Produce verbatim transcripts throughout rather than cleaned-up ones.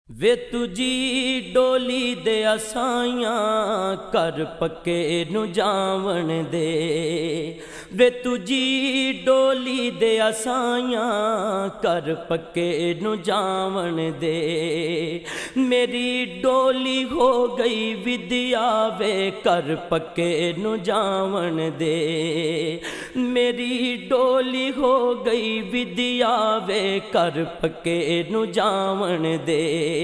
वे तुझी डोली दे असाइयां कर पक्के नु जावण दे। वे तुझी डोली दे असाइयां कर पक्के नु जावण दे। मेरी डोली हो गई विद्या वे कर पक्के नु जावण दे। मेरी डोली हो गई विद्या वे कर पक्के नु जावण दे।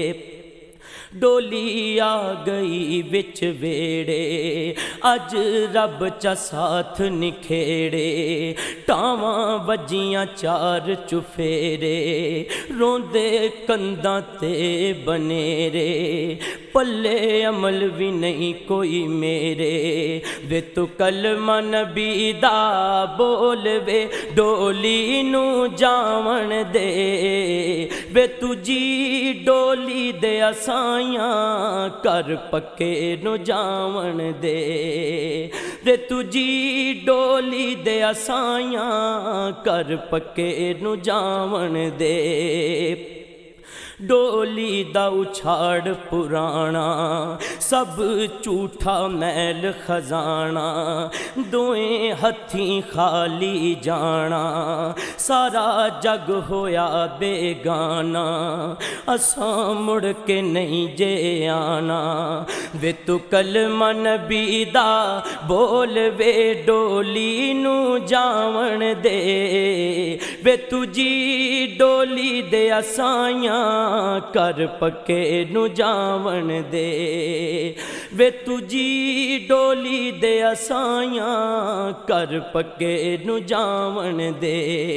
डोली आ गई विच वेड़े अज रब चा साथ निखेड़े। टावां वजियां चार चुफेरे रोंदे कंधां ते बनेरे। पल्ले अमल भी नहीं कोई मेरे। वे तू कलमा नबी दा बोल वे डोली नू जावण दे। वे तुझी डोली दे असाइयां कर पक्के नु जावण दे। वे तुझी डोली दे असाइयां कर पक्के नु जावण दे। डोली दा उछाड़ पुराना सब झूठा मैल खजाना। दोएं हथीं खाली जाना सारा जग होया बेगाना। असां मुड़ के नहीं जे आना। वे तू कलमा नबी दा बोल वे डोली नू जावण दे। वे तुझी डोली दे असाइयां कर पक्के नु जावण दे। वे तुझी डोली दे असाइयां कर पक्के नु जावण दे।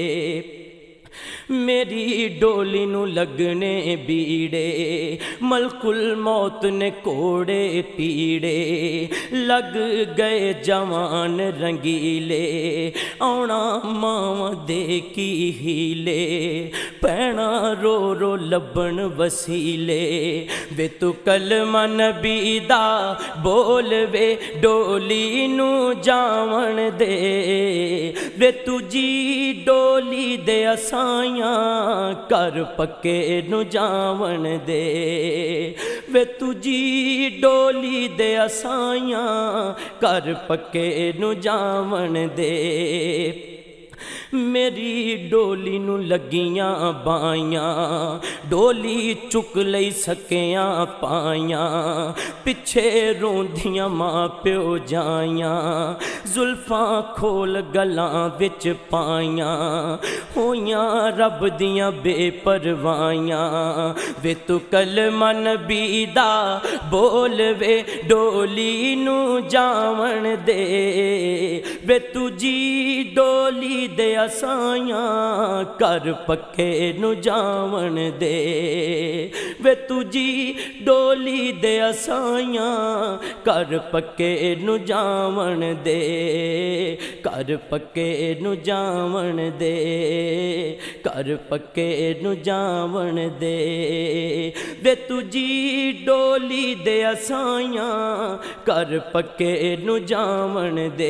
मेरी डोली नू लगने बीड़े मलकुल मौत ने कोड़े पीड़े। लग गए जवान रंगीले औना मावां दे की हीले। पैणा रो रो लबन वसीले। वे तू कलमा नबी दा बोल वे डोली नू जावण दे। वे तुझी डोली दे असाइयां कर पक्के नु जावण दे। वे तुझी डोली दे असाइयां कर पक्के नु जावण दे। मेरी डोली नू लगियां बाइयां डोली चुक लई सकियां पाइयां। पिछे रोंदियां मां प्यो जाइयां जुल्फां खोल गलां विच पाइयां। होइयां रब दियां बेपरवाइयां। वे तू कलमा नबी दा बोल वे डोली नू जावण दे। वे तुझी डोली दे असाइयां कर पक्के नु जावण दे। वे तुझी डोली दे असाइयां कर पक्के नु जावण दे। कर पक्के नु जावण दे। कर पक्के नु जावण दे। वे तुझी डोली दे असाइयां कर पक्के नु जावण दे।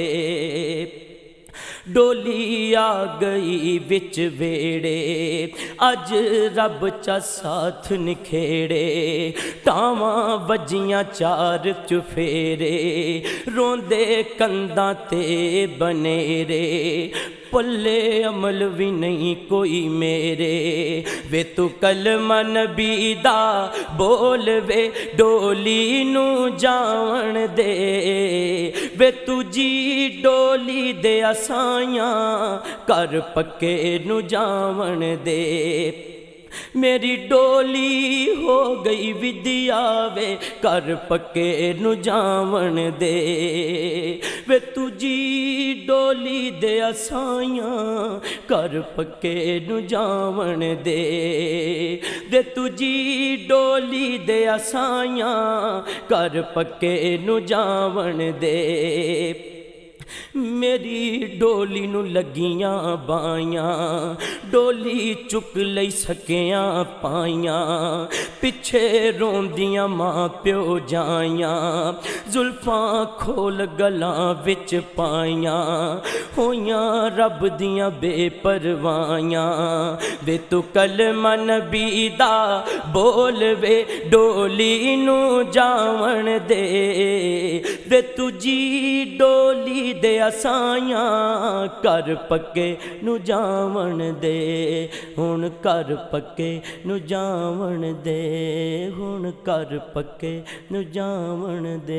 डोली आ गई विच वेड़े अज रब चा साथ निखेड़े। टावां वजियां चार चुफेरे रोंदे कंधां ते बनेरे। पल्ले अमल भी नहीं कोई मेरे। वे तू कलमा नबी दा बोल वे डोली नू जावण दे। वे तुझी डोली दे असाइयां कर पक्के नु जावण दे। मेरी डोली हो गई विद्या वे कर पक्के नु जावण दे। वे तुझी डोली दे असाइयां कर पक्के नु जावण दे। वे तुझी डोली दे असाइयां कर पक्के नु जावण दे। میری ڈولی نو لگیاں بائیاں ڈولی چک لئی سکیاں پائیاں پچھے روندیاں ماں پیو جائیاں زلفاں کھول گلاں وچ پائیاں ہویاں رب دیاں بے پروائیاں وے تو کلمہ نبی دا بول وے ڈولی نو جاون دے وے تجھی ڈولی دے اسائیاں کر پکے نو جاون دے ہن کر پکے نو جاون دے ہن کر پکے نو جاون دے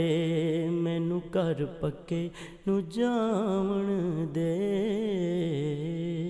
مینوں کر پکے نو جاون دے